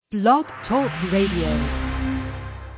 Blog Talk Radio.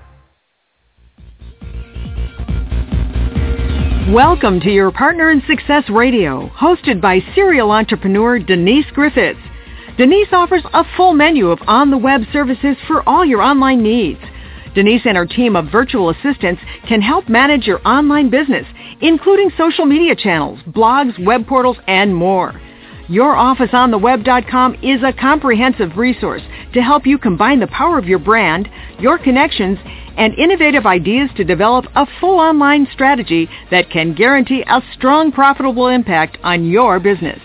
Welcome to Your Partner in Success Radio, hosted by serial entrepreneur Denise Griffiths. Denise offers a full menu of on-the-web services for all your online needs. Denise and her team of virtual assistants can help manage your online business, including social media channels, blogs, web portals, and more. YourOfficeOnTheWeb.com is a comprehensive resource to help you combine the power of your brand, your connections, and innovative ideas to develop a full online strategy that can guarantee a strong, profitable impact on your business.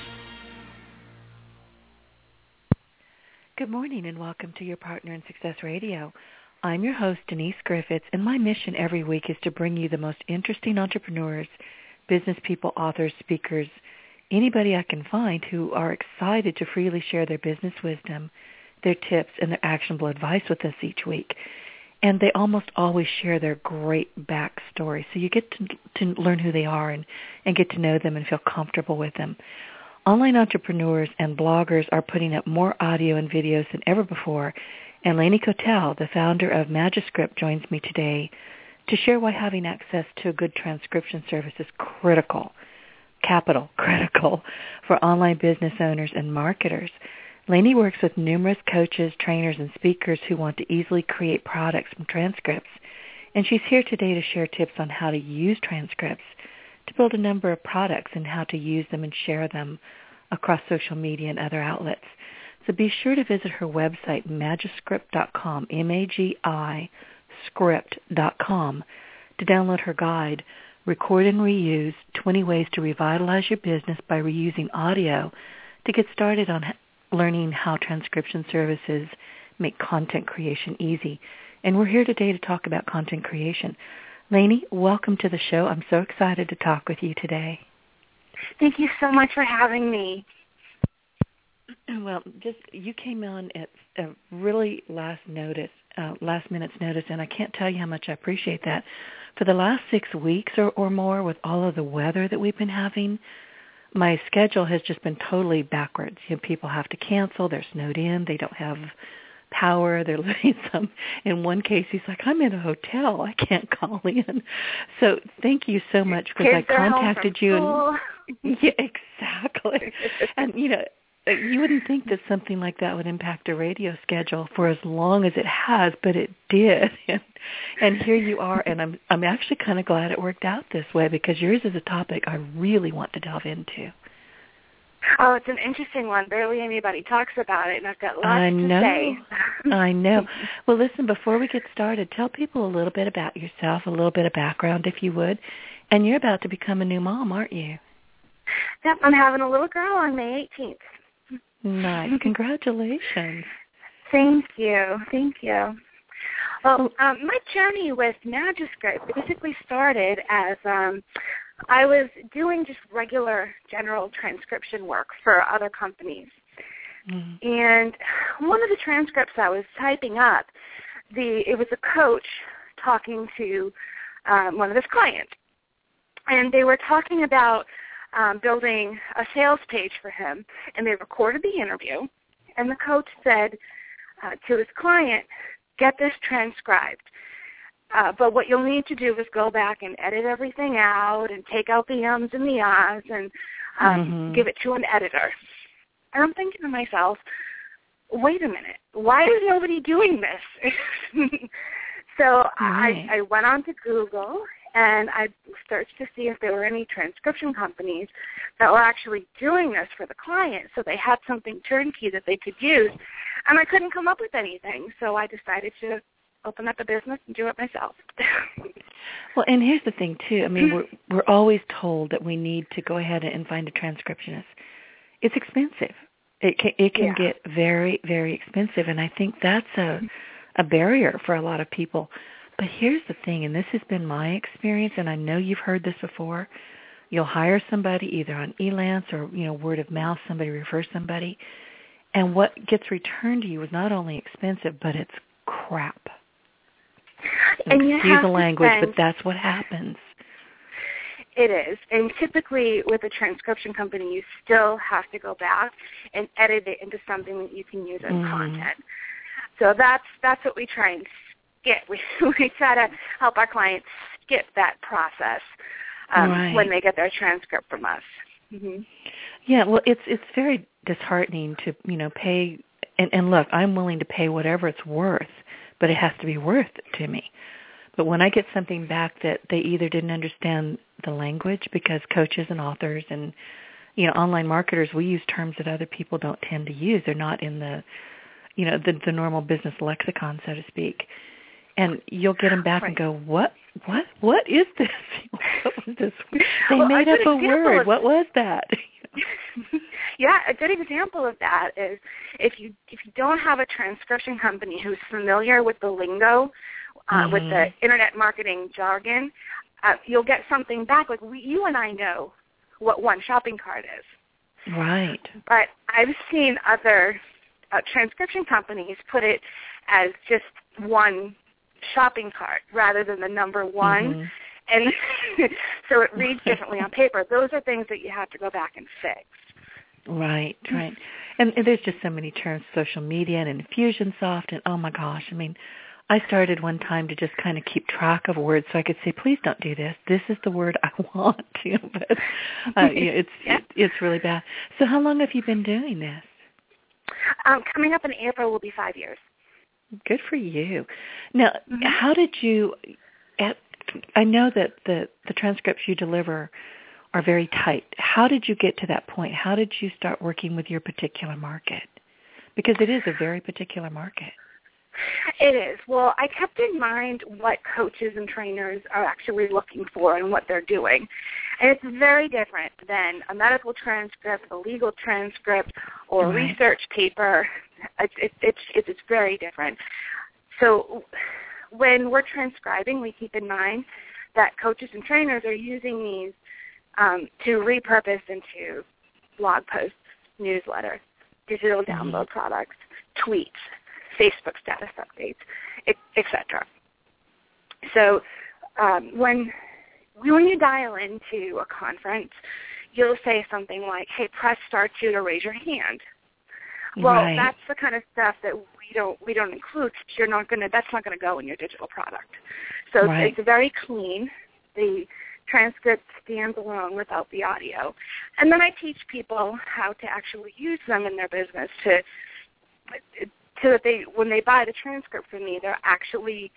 Good morning and welcome to Your Partner in Success Radio. I'm your host, Denise Griffiths, and my mission every week is to bring you the most interesting entrepreneurs, business people, authors, speakers, anybody I can find who are excited to freely share their business wisdom, their tips, and their actionable advice with us each week. And they almost always share their great backstory, so you get to learn who they are and get to know them and feel comfortable with them. Online entrepreneurs and bloggers are putting up more audio and videos than ever before, and Lainey Cotel, the founder of Magiscript, joins me today to share why having access to a good transcription service is critical. Capital critical for online business owners and marketers. Lainey works with numerous coaches, trainers, and speakers who want to easily create products from transcripts, and she's here today to share tips on how to use transcripts to build a number of products and how to use them and share them across social media and other outlets. So be sure to visit her website, Magiscript.com, M-A-G-I, script.com, to download her guide, Record and Reuse, 20 Ways to Revitalize Your Business by Reusing Audio, to get started on learning how transcription services make content creation easy. And we're here today to talk about content creation. Lainey, welcome to the show. I'm so excited to talk with you today. Thank you so much for having me. Well, you came on at a really last minute's notice, and I can't tell you how much I appreciate that. For the last 6 weeks or more, with all of the weather that we've been having, my schedule has just been totally backwards. People have to cancel. They're snowed in. They don't have power. They're living in one case, he's like, I'm in a hotel. I can't call in. So thank you so much, because I contacted you. And, yeah, exactly. And, you wouldn't think that something like that would impact a radio schedule for as long as it has, but it did. And here you are, and I'm actually kind of glad it worked out this way, because yours is a topic I really want to delve into. Oh, it's an interesting one. Barely anybody talks about it, and I've got lots to say. I know. Well, listen, before we get started, tell people a little bit about yourself, a little bit of background, if you would. And you're about to become a new mom, aren't you? Yep, I'm having a little girl on May 18th. Nice. Congratulations. Thank you. Well, my journey with Magiscript basically started as I was doing just regular general transcription work for other companies. Mm. And one of the transcripts I was typing up, it was a coach talking to one of his clients. And they were talking about building a sales page for him, and they recorded the interview, and the coach said to his client, get this transcribed, but what you'll need to do is go back and edit everything out and take out the ums and the ahs and give it to an editor. And I'm thinking to myself, wait a minute, why is nobody doing this? So I went on to Google, and I searched to see if there were any transcription companies that were actually doing this for the client, so they had something turnkey that they could use. And I couldn't come up with anything, so I decided to open up a business and do it myself. Well, and here's the thing, too. I mean, we're always told that we need to go ahead and find a transcriptionist. It's expensive. It can get very, very expensive, and I think that's a barrier for a lot of people. But here's the thing, and this has been my experience, and I know you've heard this before. You'll hire somebody either on Elance or, word of mouth, somebody refers somebody, and what gets returned to you is not only expensive, but it's crap. And excuse the language, but that's what happens. It is. And typically with a transcription company, you still have to go back and edit it into something that you can use as content. So that's what we try and skip. We try to help our clients skip that process when they get their transcript from us. Mm-hmm. Yeah, well, it's very disheartening to, pay, and look, I'm willing to pay whatever it's worth, but it has to be worth it to me. But when I get something back that they either didn't understand the language, because coaches and authors and, online marketers, we use terms that other people don't tend to use. They're not in the, the normal business lexicon, so to speak. And you'll get them back and go, what is this? What was this? They made up a word. What was that? Yeah, a good example of that is if you don't have a transcription company who's familiar with the lingo, with the internet marketing jargon, you'll get something back. Like you and I know what one shopping cart is. Right. But I've seen other transcription companies put it as just one shopping cart rather than the number one. And so it reads differently on paper. Those are things that you have to go back and fix. Right. And there's just so many terms, social media and Infusionsoft, and oh my gosh, I started one time to just kind of keep track of words so I could say, please don't do this. This is the word I want. But it's really bad. So how long have you been doing this? Coming up in April will be 5 years. Good for you. Now, how did you, I know that the transcripts you deliver are very tight. How did you get to that point? How did you start working with your particular market? Because it is a very particular market. It is. Well, I kept in mind what coaches and trainers are actually looking for and what they're doing. And it's very different than a medical transcript, a legal transcript, or a research paper. It's very different. So when we're transcribing, we keep in mind that coaches and trainers are using these to repurpose into blog posts, newsletters, digital download products, tweets, Facebook status updates, etc. So when you dial into a conference, you'll say something like, "Hey, press star 2 to raise your hand." Well, that's the kind of stuff that we don't include. That's not gonna go in your digital product. So it's very clean. The transcript stands alone without the audio, and then I teach people how to actually use them in their business so that when they buy the transcript from me, they're actually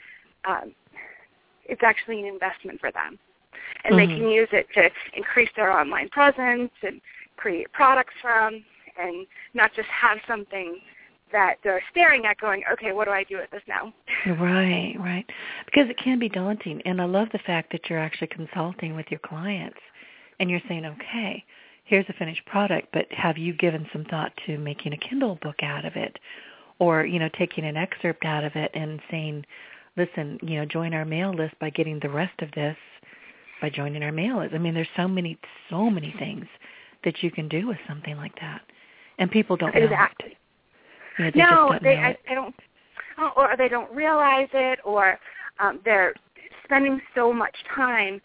it's actually an investment for them, and they can use it to increase their online presence and create products from, and not just have something that they're staring at going, okay, what do I do with this now? Right. Because it can be daunting, and I love the fact that you're actually consulting with your clients, and you're saying, okay, here's a finished product, but have you given some thought to making a Kindle book out of it? Or, taking an excerpt out of it and saying, listen, join our mail list by getting the rest of this by joining our mail list. There's so many things that you can do with something like that. And people don't know it. They don't, or they don't realize it, or they're spending so much time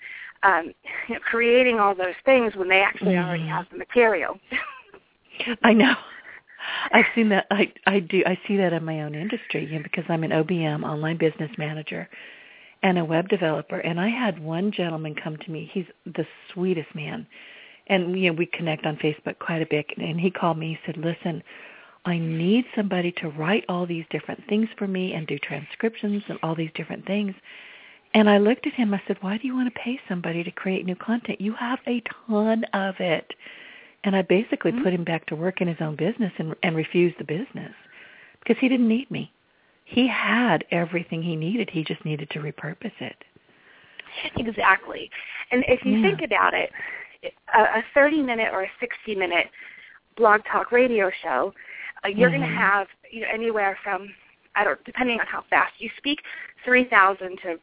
creating all those things when they actually already have the material. I know. I've seen that. I do. I see that in my own industry, because I'm an OBM, online business manager, and a web developer. And I had one gentleman come to me. He's the sweetest man, and we connect on Facebook quite a bit. And he called me. He said, "Listen, I need somebody to write all these different things for me and do transcriptions and all these different things." And I looked at him. I said, "Why do you want to pay somebody to create new content? You have a ton of it." And I basically put him back to work in his own business and refused the business because he didn't need me. He had everything he needed. He just needed to repurpose it. Exactly. And if you think about it, a 30-minute or a 60-minute blog talk radio show, you're going to have anywhere from, depending on how fast you speak, 3,000 to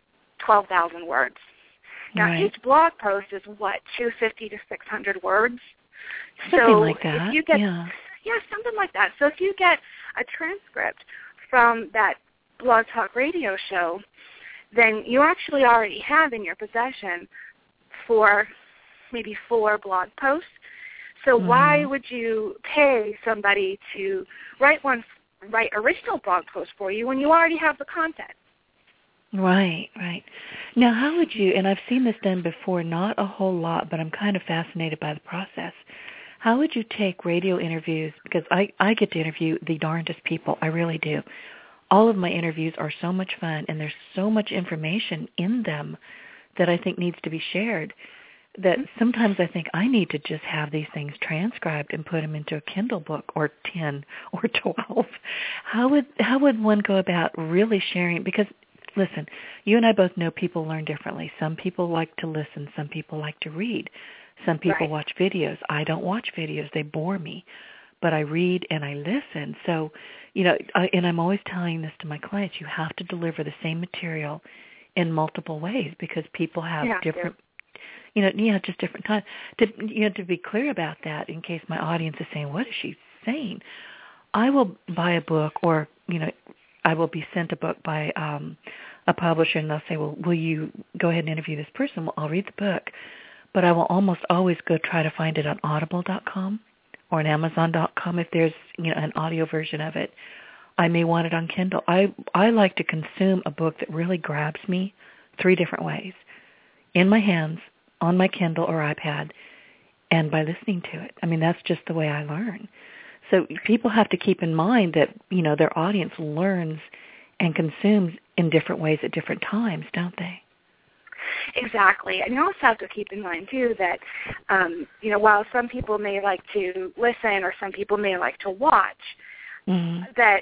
12,000 words. Now, each blog post is, 250 to 600 words? Something like that. If you get, something like that. So if you get a transcript from that blog talk radio show, then you actually already have in your possession maybe 4 blog posts. So why would you pay somebody to write one write original blog posts for you when you already have the content. Right, right. Now, how would you, and I've seen this done before, not a whole lot, but I'm kind of fascinated by the process. How would you take radio interviews, because I get to interview the darndest people, I really do. All of my interviews are so much fun, and there's so much information in them that I think needs to be shared, that sometimes I think I need to just have these things transcribed and put them into a Kindle book, or 10 or 12. How would one go about really sharing? Because, listen, you and I both know people learn differently. Some people like to listen. Some people like to read. Some people watch videos. I don't watch videos. They bore me. But I read and I listen. So, and I'm always telling this to my clients, you have to deliver the same material in multiple ways, because people have different, just different kinds. To be clear about that, in case my audience is saying, what is she saying? I will buy a book, or, I will be sent a book by a publisher, and they'll say, well, will you go ahead and interview this person? Well, I'll read the book, but I will almost always go try to find it on audible.com or on amazon.com if there's, an audio version of it. I may want it on Kindle. I like to consume a book that really grabs me 3 different ways: in my hands, on my Kindle or iPad, and by listening to it. I mean, that's just the way I learn. So people have to keep in mind that, their audience learns and consumes in different ways at different times, don't they? Exactly. And you also have to keep in mind, too, that, while some people may like to listen or some people may like to watch, that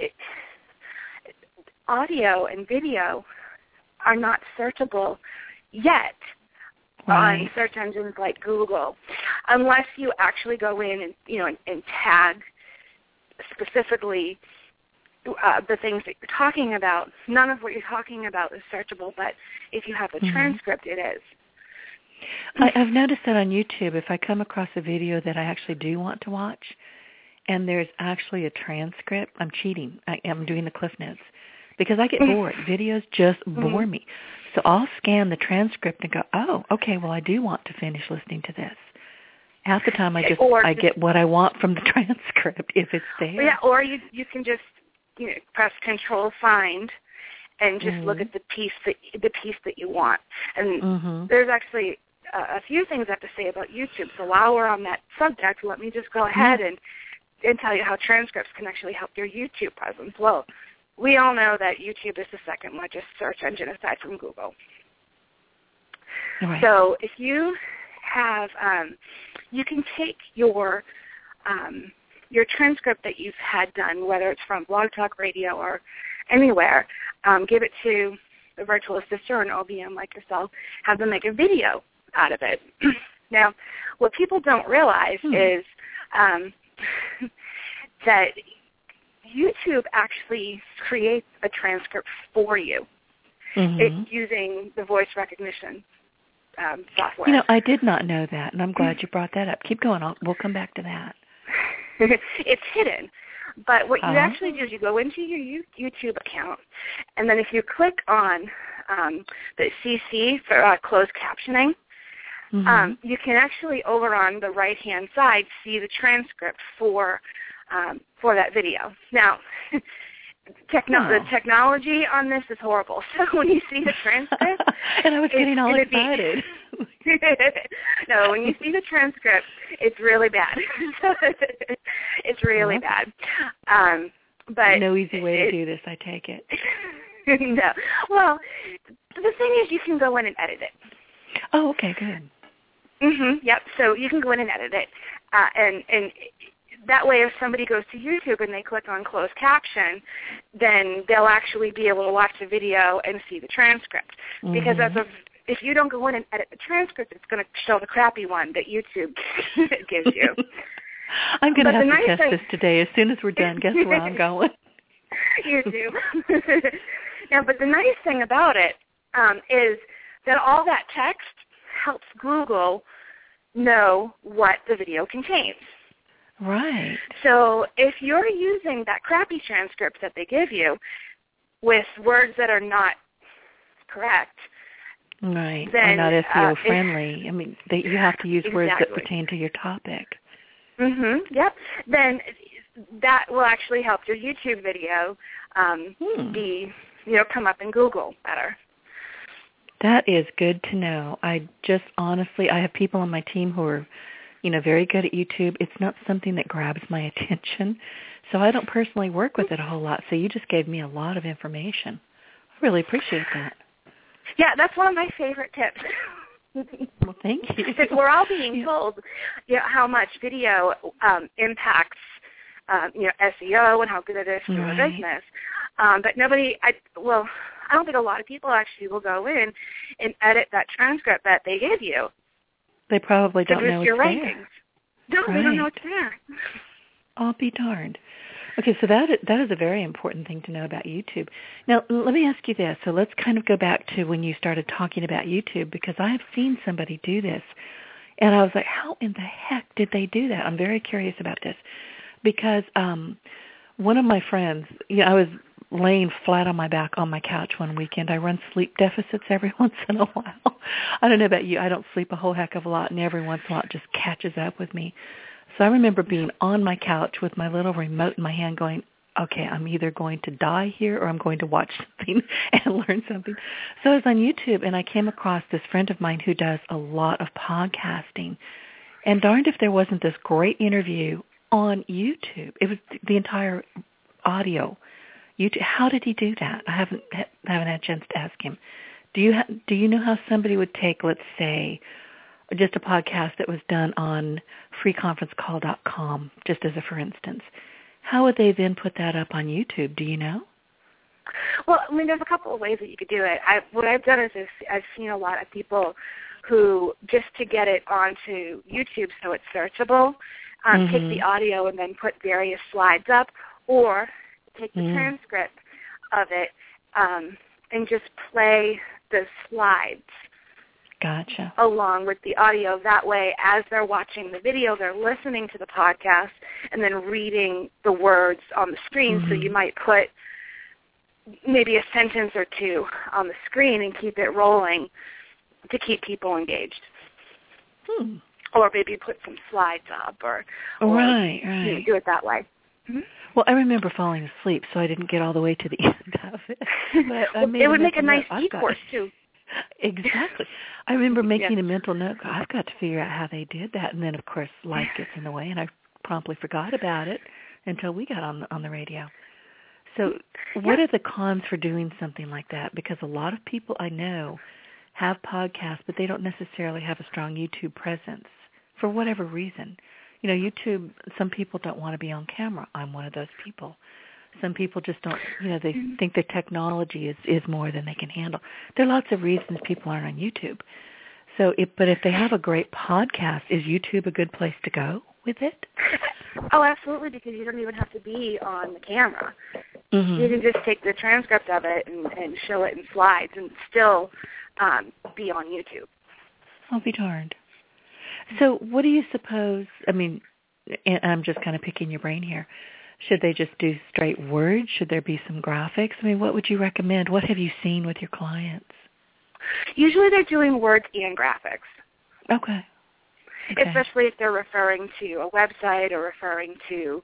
audio and video are not searchable yet on search engines like Google, unless you actually go in and, and tag specifically the things that you're talking about. None of what you're talking about is searchable, but if you have a transcript, it is. I've noticed that on YouTube, if I come across a video that I actually do want to watch, and there's actually a transcript, I'm cheating. I'm doing the Cliff Notes, because I get bored. Videos just bore me. So I'll scan the transcript and go, oh, okay, well, I do want to finish listening to this. Half the time I get what I want from the transcript if it's there. Yeah, or you can just press Control Find and just look at the piece that you want. And there's actually a few things I have to say about YouTube. So while we're on that subject, let me just go ahead and tell you how transcripts can actually help your YouTube presence. Well, we all know that YouTube is the second largest search engine aside from Google. Right. So if you have, you can take your transcript that you've had done, whether it's from Blog Talk Radio or anywhere, give it to a virtual assistant or an OBM like yourself, have them make a video out of it. Now, what people don't realize is that YouTube actually creates a transcript for you. It's using the voice recognition software. I did not know that, and I'm glad you brought that up. Keep going. We'll come back to that. It's hidden. But what you actually do is you go into your YouTube account, and then if you click on the CC for closed captioning, you can actually, over on the right-hand side, see the transcript for that video. Now, the technology on this is horrible. So when you see the transcript... and I was getting all excited. No, when you see the transcript, it's really bad. It's really bad. But no easy way to do this, I take it. No. Well, the thing is you can go in and edit it. Oh, okay, good. Yep, so you can go in and edit it. And that way, if somebody goes to YouTube and they click on closed caption, then they'll actually be able to watch the video and see the transcript. Because if you don't go in and edit the transcript, it's going to show the crappy one that YouTube gives you. I'm going to have to test this today. As soon as we're done, guess where I'm going? You do. Now, but the nice thing about it is that all that text helps Google know what the video contains. Right. So if you're using that crappy transcript that they give you with words that are not correct, right, then, or not SEO friendly, I mean, you have to use words that pertain to your topic. Yep. Then that will actually help your YouTube video come up in Google better. That is good to know. I have people on my team who are, very good at YouTube. It's not something that grabs my attention, so I don't personally work with it a whole lot. So you just gave me a lot of information. I really appreciate that. Yeah, that's one of my favorite tips. Well, thank you. Because we're all being told how much video impacts SEO and how good it is for your business. But I don't think a lot of people actually will go in and edit that transcript that they give you. They probably don't know it's rankings. there. No, they don't know it's there. I'll be darned. Okay, so that is a very important thing to know about YouTube. Now, let me ask you this. So let's kind of go back to when you started talking about YouTube, because I have seen somebody do this, and I was like, how in the heck did they do that? I'm very curious about this, because one of my friends, I was laying flat on my back on my couch one weekend. I run sleep deficits every once in a while. I don't know about you. I don't sleep a whole heck of a lot, and every once in a while it just catches up with me. So I remember being on my couch with my little remote in my hand going, okay, I'm either going to die here or I'm going to watch something and learn something. So I was on YouTube, and I came across this friend of mine who does a lot of podcasting. And darned if there wasn't this great interview on YouTube. It was the entire audio. YouTube. How did he do that? I haven't had a chance to ask him. Do you know how somebody would take, let's say, just a podcast that was done on freeconferencecall.com, just as a for instance? How would they then put that up on YouTube? Do you know? Well, there's a couple of ways that you could do it. What I've done is I've seen a lot of people who, just to get it onto YouTube so it's searchable, take the audio and then put various slides up, or take the transcript of it and just play the slides. Gotcha. Along with the audio. That way, as they're watching the video, they're listening to the podcast and then reading the words on the screen. So you might put maybe a sentence or two on the screen and keep it rolling to keep people engaged. Or maybe put some slides up or right. Do it that way. Mm-hmm. Well, I remember falling asleep, so I didn't get all the way to the end of it. But it would make a nice e-course, too. Exactly. I remember making a mental note, I've got to figure out how they did that. And then, of course, life gets in the way, and I promptly forgot about it until we got on the radio. So what are the cons for doing something like that? Because a lot of people I know have podcasts, but they don't necessarily have a strong YouTube presence for whatever reason. YouTube, some people don't want to be on camera. I'm one of those people. Some people just don't, they think the technology is more than they can handle. There are lots of reasons people aren't on YouTube. But if they have a great podcast, is YouTube a good place to go with it? Oh, absolutely, because you don't even have to be on the camera. You can just take the transcript of it and show it in slides and still be on YouTube. I'll be darned. So what do you suppose, and I'm just kind of picking your brain here, should they just do straight words? Should there be some graphics? What would you recommend? What have you seen with your clients? Usually they're doing words and graphics. Okay. Especially if they're referring to a website or referring to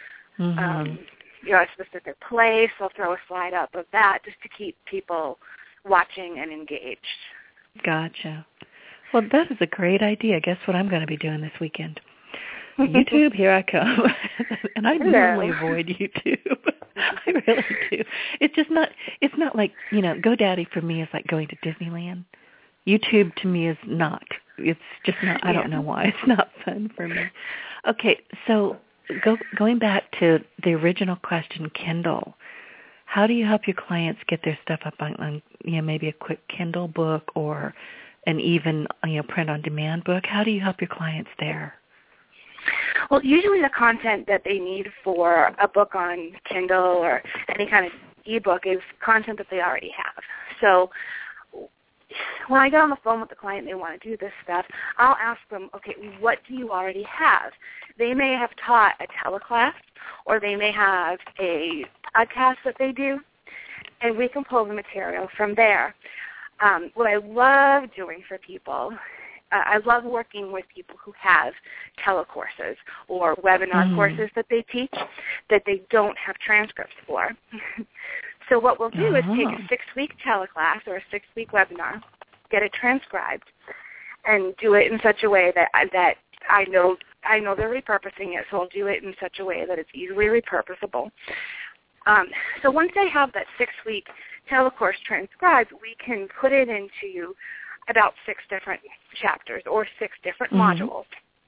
a specific place. They'll throw a slide up of that just to keep people watching and engaged. Gotcha. Well, that is a great idea. Guess what I'm going to be doing this weekend? YouTube, here I come. And I normally avoid YouTube. I really do. It's not like, GoDaddy for me is like going to Disneyland. YouTube to me is not. It's just not, I don't know why. It's not fun for me. Okay, so going back to the original question, Kindle, how do you help your clients get their stuff up on maybe a quick Kindle book or an even print-on-demand book? How do you help your clients there? Well, usually the content that they need for a book on Kindle or any kind of ebook is content that they already have. So when I get on the phone with the client and they want to do this stuff, I'll ask them, okay, what do you already have? They may have taught a teleclass or they may have a podcast that they do, and we can pull the material from there. What I love doing for people I love working with people who have telecourses or webinar courses that they teach that they don't have transcripts for. So what we'll do is take a 6-week teleclass or a 6-week webinar, get it transcribed, and do it in such a way that I know they're repurposing it, so I'll do it in such a way that it's easily repurposable. So once I have that 6-week telecourse transcribed, we can put it into about 6 different chapters or 6 different modules.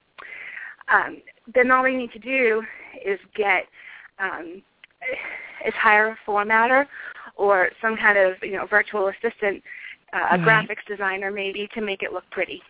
Then all we need to do is hire a formatter or some kind of virtual assistant, a graphics designer maybe, to make it look pretty.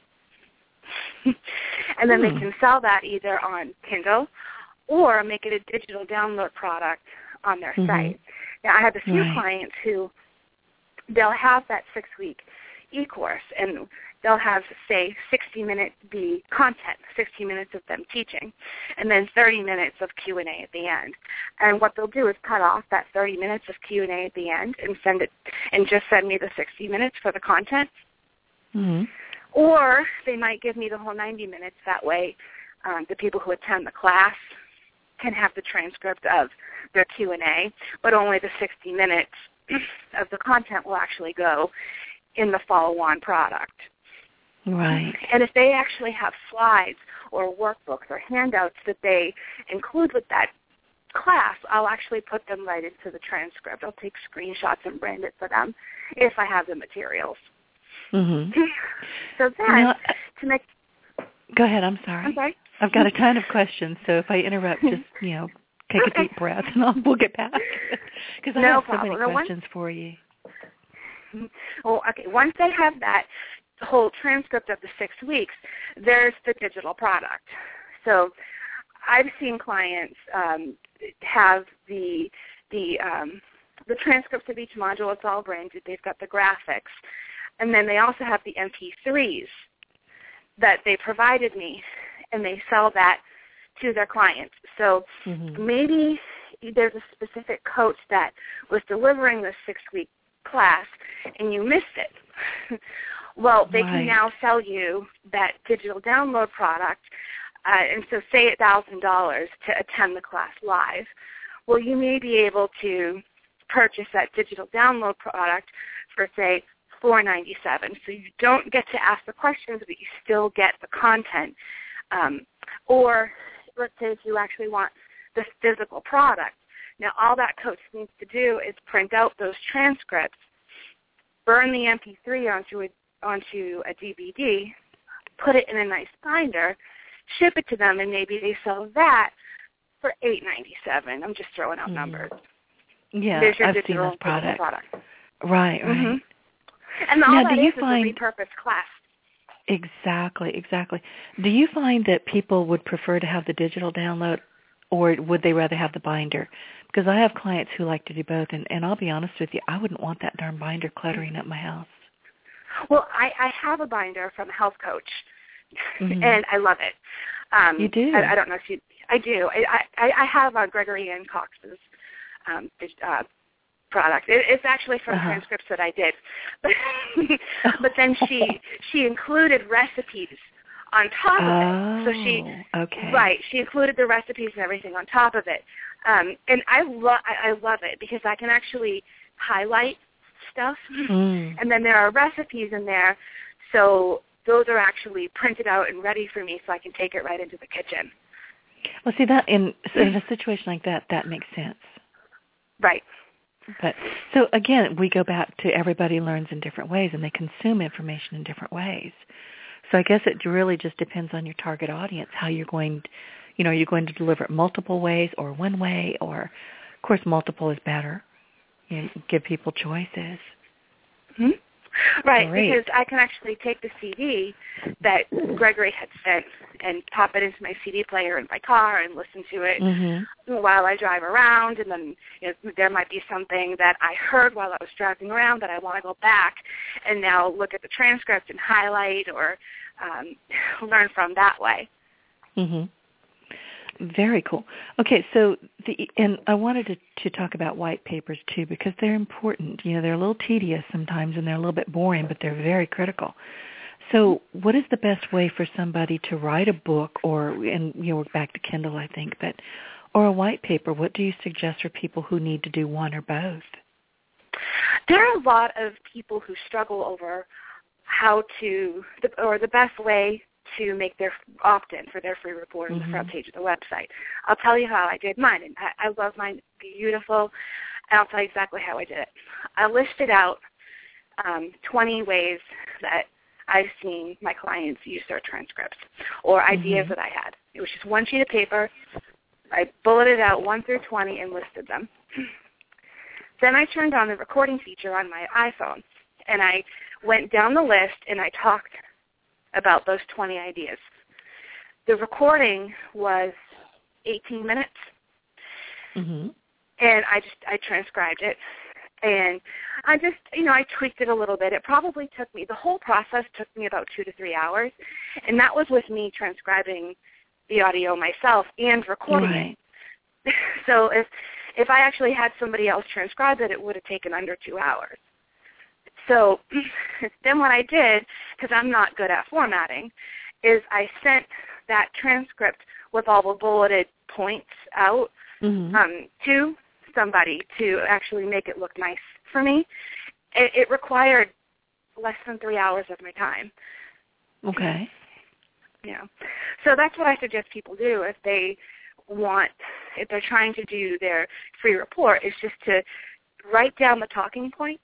And then they can sell that either on Kindle or make it a digital download product on their site. Now, I have a few clients who they'll have that 6-week e-course, and they'll have, say, 60-minute the content, 60 minutes of them teaching, and then 30 minutes of Q&A at the end. And what they'll do is cut off that 30 minutes of Q&A at the end and just send me the 60 minutes for the content. Or they might give me the whole 90 minutes. That way the people who attend the class can have the transcript of their Q&A, but only the 60 minutes of the content will actually go in the follow-on product. Right. And if they actually have slides or workbooks or handouts that they include with that class, I'll actually put them right into the transcript. I'll take screenshots and brand it for them if I have the materials. So then, to make... Go ahead, I'm sorry. I'm sorry? I've got a ton of questions, so if I interrupt, just, take a deep breath, and we'll get back. Because I have so many questions for you. Well, okay, once they have that whole transcript of the 6 weeks, there's the digital product. So I've seen clients have the transcripts of each module. It's all branded. They've got the graphics. And then they also have the MP3s that they provided me, and they sell that to their clients. So maybe there's a specific coach that was delivering this 6-week class, and you missed it. Well, they can now sell you that digital download product, and so say $1,000 to attend the class live. Well, you may be able to purchase that digital download product for, say, $4.97. So you don't get to ask the questions, but you still get the content. Or let's say if you actually want the physical product. Now, all that coach needs to do is print out those transcripts, burn the MP3 onto a DVD, put it in a nice binder, ship it to them, and maybe they sell that for $8.97. I'm just throwing out numbers. Yeah, there's your I've seen this product. Right. And all now, that do you is find a repurposed class. Exactly. Do you find that people would prefer to have the digital download, or would they rather have the binder? Because I have clients who like to do both, and I'll be honest with you, I wouldn't want that darn binder cluttering up my house. Well, I have a binder from a health coach, and I love it. You do? I don't know if you... I do. I have Gregory Ann Cox's product. It's actually from transcripts that I did. But then she included recipes on top of it. So she included the recipes and everything on top of it. And I love it because I can actually highlight stuff. And then there are recipes in there. So those are actually printed out and ready for me so I can take it right into the kitchen. Well, see, that in a situation like that, that makes sense. Right. But so again, we go back to everybody learns in different ways, and they consume information in different ways. So I guess it really just depends on your target audience, how you're going, are you going to deliver it multiple ways or one way, or of course multiple is better. Give people choices. Right, because I can actually take the CD that Gregory had sent and pop it into my CD player in my car and listen to it while I drive around. And then there might be something that I heard while I was driving around that I want to go back and now look at the transcript and highlight or learn from that way. Very cool. Okay, so and I wanted to talk about white papers too, because they're important. They're a little tedious sometimes and they're a little bit boring, but they're very critical. So what is the best way for somebody to write a book and we're back to Kindle, I think, or a white paper? What do you suggest for people who need to do one or both? There are a lot of people who struggle over the best way to make their opt-in for their free report on the front page of the website. I'll tell you how I did mine, and I love mine. Beautiful. And I'll tell you exactly how I did it. I listed out 20 ways that I've seen my clients use their transcripts or ideas that I had. It was just one sheet of paper. I bulleted out 1 through 20 and listed them. Then I turned on the recording feature on my iPhone, and I went down the list, and I talked about those 20 ideas. The recording was 18 minutes, and I transcribed it, and I just, I tweaked it a little bit. It probably took me, the whole process took me about 2 to 3 hours, and that was with me transcribing the audio myself and recording it. So if I actually had somebody else transcribe it, it would have taken under 2 hours. So then what I did, because I'm not good at formatting, is I sent that transcript with all the bulleted points out to somebody to actually make it look nice for me. It required less than 3 hours of my time. Okay. Yeah. So that's what I suggest people do if they're trying to do their free report, is just to write down the talking points,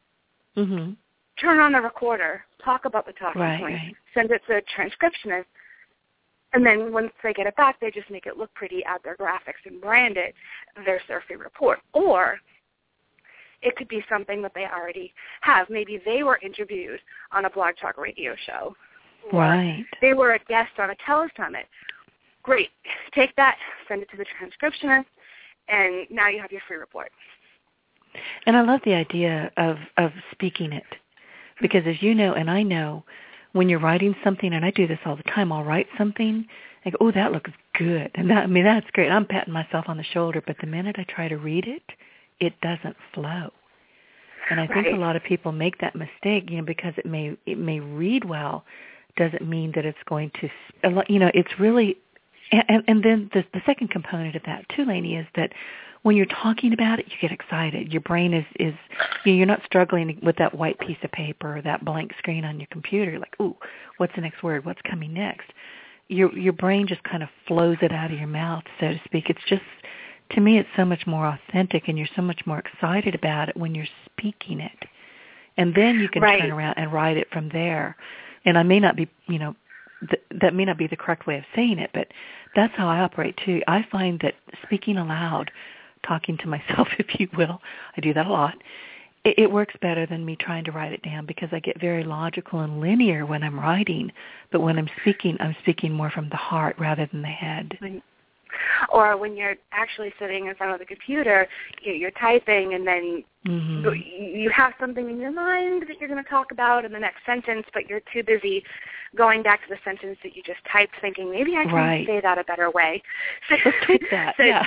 turn on the recorder, talk about the talking points, send it to the transcriptionist, and then once they get it back, they just make it look pretty, add their graphics, and brand it. There's their free report. Or it could be something that they already have. Maybe they were interviewed on a Blog Talk Radio show. Or they were a guest on a telesummit. Great. Take that, send it to the transcriptionist, and now you have your free report. And I love the idea of speaking it, because as you know, and I know, when you're writing something, and I do this all the time, I'll write something, I go, oh, that looks good. And that's great. I'm patting myself on the shoulder, but the minute I try to read it, it doesn't flow. And I think a lot of people make that mistake, because it may read well, doesn't mean that it's going to, it's really, and then the second component of that too, Lainey, is that when you're talking about it, you get excited. Your brain is you're not struggling with that white piece of paper or that blank screen on your computer, like, ooh, what's the next word? What's coming next? Your brain just kind of flows it out of your mouth, so to speak. It's just, to me, it's so much more authentic, and you're so much more excited about it when you're speaking it. And then you can turn around and write it from there. And I may not be, that may not be the correct way of saying it, but that's how I operate too. I find that speaking aloud, talking to myself, if you will, I do that a lot, it works better than me trying to write it down, because I get very logical and linear when I'm writing, but when I'm speaking more from the heart rather than the head. Or when you're actually sitting in front of the computer, you're typing, and then you have something in your mind that you're going to talk about in the next sentence, but you're too busy going back to the sentence that you just typed, thinking, maybe I can say that a better way. So, let's tweak that. Yeah.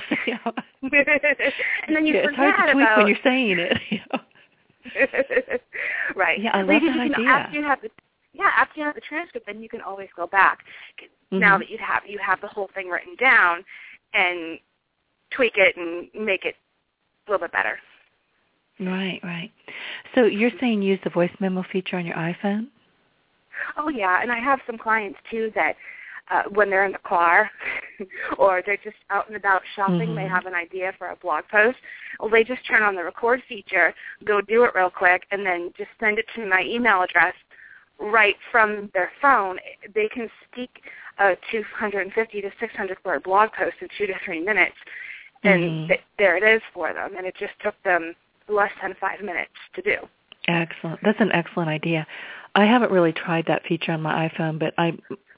And then you forget it's hard to tweak when you're saying it. Right. Yeah, I love that idea. After you have the transcript, then you can always go back. Now that you have the whole thing written down, and tweak it and make it a little bit better. Right. So you're saying use the voice memo feature on your iPhone? Oh, yeah, and I have some clients, too, that when they're in the car or they're just out and about shopping, they have an idea for a blog post. Well, they just turn on the record feature, go do it real quick, and then just send it to my email address right from their phone. They can speak a 250 to 600-word blog post in 2 to 3 minutes, and there it is for them, and it just took them less than 5 minutes to do. Excellent. That's an excellent idea. I haven't really tried that feature on my iPhone, but I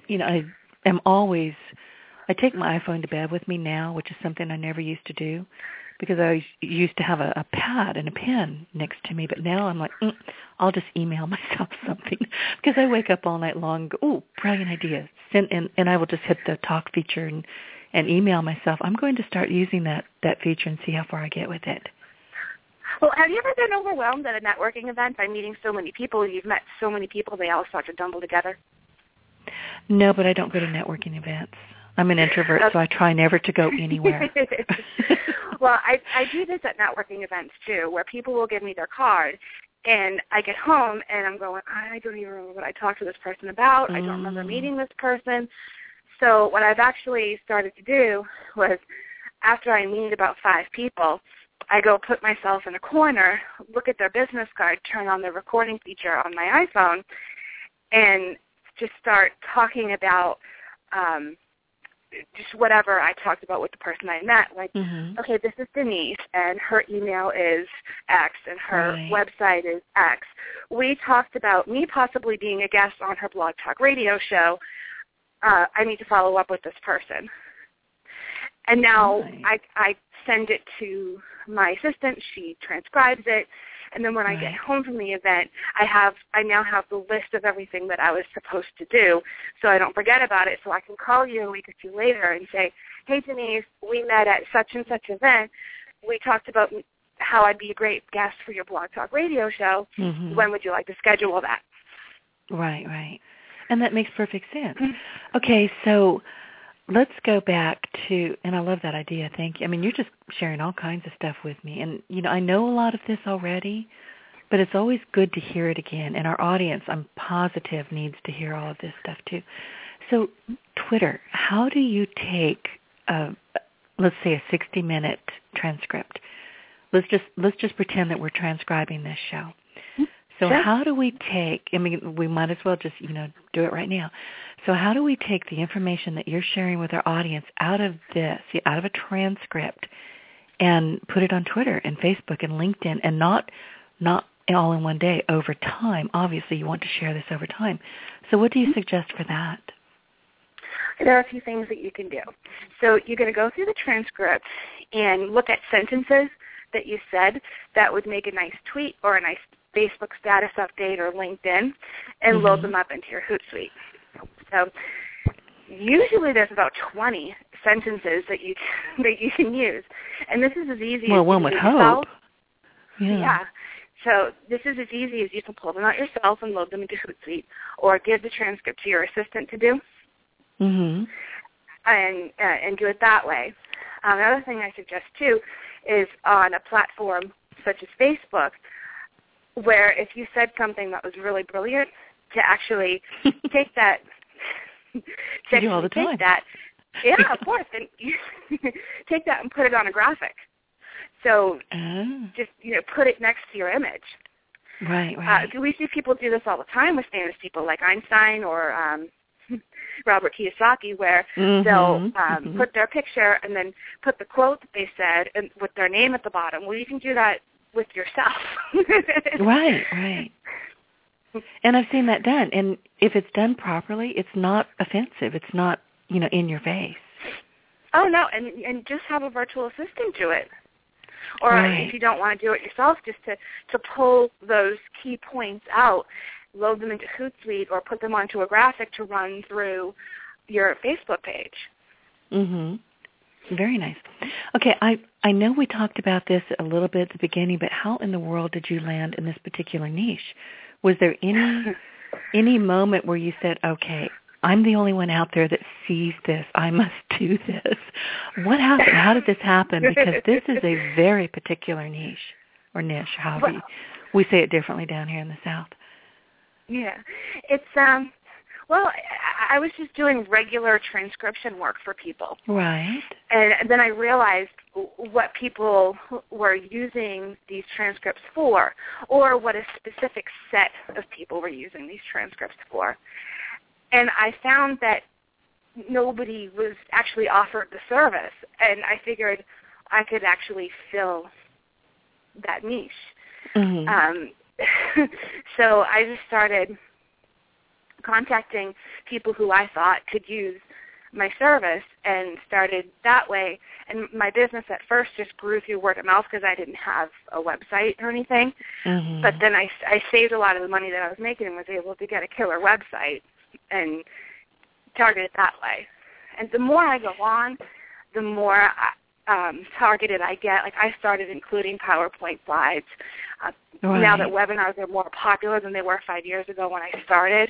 take my iPhone to bed with me now, which is something I never used to do, because I used to have a pad and a pen next to me, but now I'm like, I'll just email myself something, because I wake up all night long and go, oh, brilliant idea, and I will just hit the talk feature and email myself. I'm going to start using that feature and see how far I get with it. Well, have you ever been overwhelmed at a networking event by meeting so many people? You've met so many people, they all start to jumble together. No, but I don't go to networking events. I'm an introvert, so I try never to go anywhere. Well, I do this at networking events, too, where people will give me their card, and I get home, and I'm going, I don't even remember what I talked to this person about. I don't remember meeting this person. So what I've actually started to do was, after I meet about 5 people, I go put myself in a corner, look at their business card, turn on the recording feature on my iPhone, and just start talking about just whatever I talked about with the person I met. Like, okay, this is Denise, and her email is X, and her website is X. We talked about me possibly being a guest on her Blog Talk Radio show. I need to follow up with this person. And now I send it to my assistant. She transcribes it. And then when I get home from the event, I now have the list of everything that I was supposed to do, so I don't forget about it. So I can call you a week or two later and say, hey, Denise, we met at such and such event. We talked about how I'd be a great guest for your Blog Talk Radio show. When would you like to schedule that? Right, right. And that makes perfect sense. Okay, so let's go back to, and I love that idea, thank you. I mean, you're just sharing all kinds of stuff with me. And, you know, I know a lot of this already, but it's always good to hear it again. And our audience, I'm positive, needs to hear all of this stuff too. So Twitter, how do you take, let's say, a 60-minute transcript? Let's just pretend that we're transcribing this show. So how do we take, I mean, we might as well just, you know, do it right now. So how do we take the information that you're sharing with our audience out of this, out of a transcript, and put it on Twitter and Facebook and LinkedIn, and not all in one day, over time? Obviously, you want to share this over time. So what do you suggest for that? There are a few things that you can do. So you're going to go through the transcript and look at sentences that you said that would make a nice tweet or a nice Facebook status update or LinkedIn, and load them up into your Hootsuite. So usually there's about 20 sentences that you can use, and this is as easy as one would hope. Yeah. So this is as easy as you can pull them out yourself and load them into Hootsuite, or give the transcript to your assistant to do, and do it that way. Another thing I suggest too is on a platform such as Facebook, where if you said something that was really brilliant, to actually take that. You do all the time. Yeah, of course. And you take that and put it on a graphic. So just, you know, put it next to your image. Right. We see people do this all the time with famous people like Einstein or Robert Kiyosaki, where they'll put their picture and then put the quote that they said and with their name at the bottom. Well, you can do that with yourself. Right. And I've seen that done. And if it's done properly, it's not offensive. It's not, you know, in your face. Oh, no, and just have a virtual assistant do it. Or if you don't want to do it yourself, just to pull those key points out, load them into Hootsuite or put them onto a graphic to run through your Facebook page. Very nice. Okay, I know we talked about this a little bit at the beginning, but how in the world did you land in this particular niche? Was there any moment where you said, okay, I'm the only one out there that sees this. I must do this. What happened? How did this happen? Because this is a very particular niche, or niche, however we say it differently down here in the South. Yeah. It's, well, I was just doing regular transcription work for people. Right. And then I realized what people were using these transcripts for, or what a specific set of people were using these transcripts for. And I found that nobody was actually offered the service, and I figured I could actually fill that niche. So I just started contacting people who I thought could use my service and started that way. And my business at first just grew through word of mouth because I didn't have a website or anything. But then I saved a lot of the money that I was making and was able to get a killer website and target it that way. And the more I go on, the more targeted I get. Like I started including PowerPoint slides. Now that webinars are more popular than they were 5 years ago when I started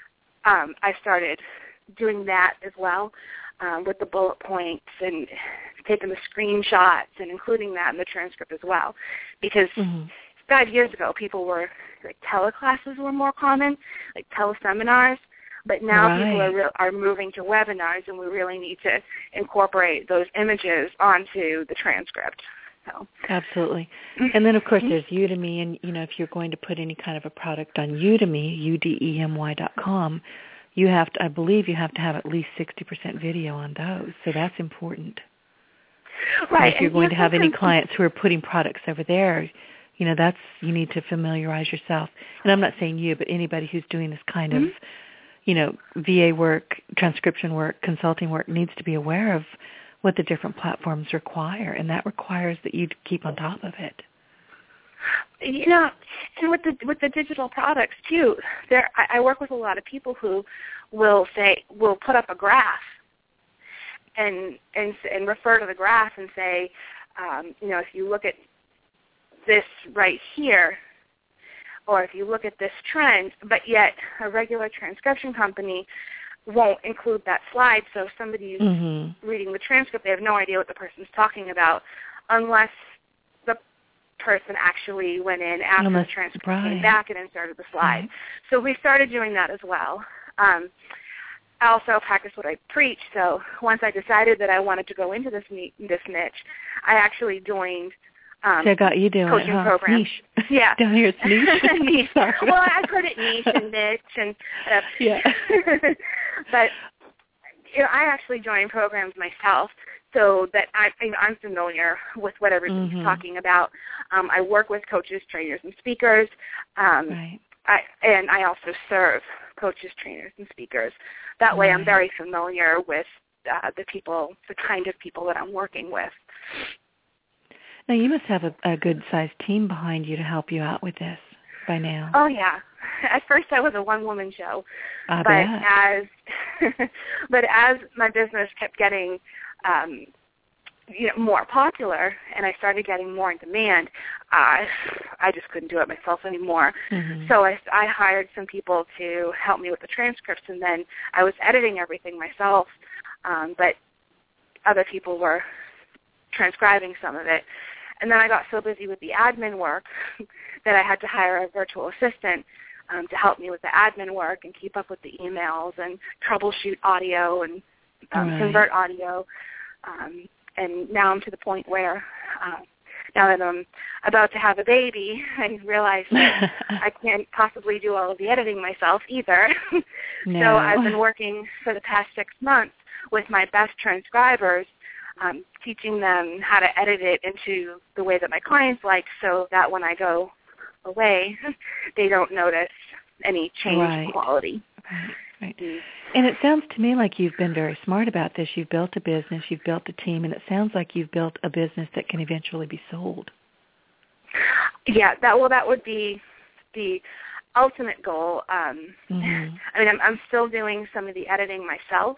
doing that as well with the bullet points and taking the screenshots and including that in the transcript as well. Because 5 years ago, people were, like, teleclasses were more common, like teleseminars. But now people are moving to webinars, and we really need to incorporate those images onto the transcript. So. Absolutely. And then, of course, there's Udemy. And, if you're going to put any kind of a product on Udemy, udemy.com, I believe you have to have at least 60% video on those. So that's important. Right. And if you're going to have any clients who are putting products over there, you need to familiarize yourself. And I'm not saying you, but anybody who's doing this kind of VA work, transcription work, consulting work needs to be aware of what the different platforms require, and that requires that you keep on top of it. And with the digital products too, I work with a lot of people who will put up a graph and refer to the graph and say, if you look at this right here, or if you look at this trend, but yet a regular transcription company won't include that slide. So if somebody's reading the transcript, they have no idea what the person's talking about unless the person actually went in after the transcript came back and inserted the slide. So we started doing that as well. I also practice what I preach. So once I decided that I wanted to go into this niche, I actually joined so I got you doing coaching program. Niche. Yeah. Down here it's niche. Niche. Well, I put it niche and niche and but I actually joined programs myself so that I'm familiar with what everybody's talking about. I work with coaches, trainers, and speakers. And I also serve coaches, trainers, and speakers. That way I'm very familiar with the kind of people that I'm working with. Now, you must have a good-sized team behind you to help you out with this by now. Oh, yeah. At first, I was a one-woman show. But as my business kept getting more popular and I started getting more in demand, I just couldn't do it myself anymore. So I hired some people to help me with the transcripts, and then I was editing everything myself, but other people were transcribing some of it. And then I got so busy with the admin work that I had to hire a virtual assistant to help me with the admin work and keep up with the emails and troubleshoot audio and convert audio. And now I'm to the point where now that I'm about to have a baby, I realize that I can't possibly do all of the editing myself either. No. So I've been working for the past 6 months with my best transcribers, teaching them how to edit it into the way that my clients like, so that when I go away, they don't notice any change in quality. Right. And it sounds to me like you've been very smart about this. You've built a business, you've built a team, and it sounds like you've built a business that can eventually be sold. Yeah, that would be the ultimate goal. I mean, I'm still doing some of the editing myself.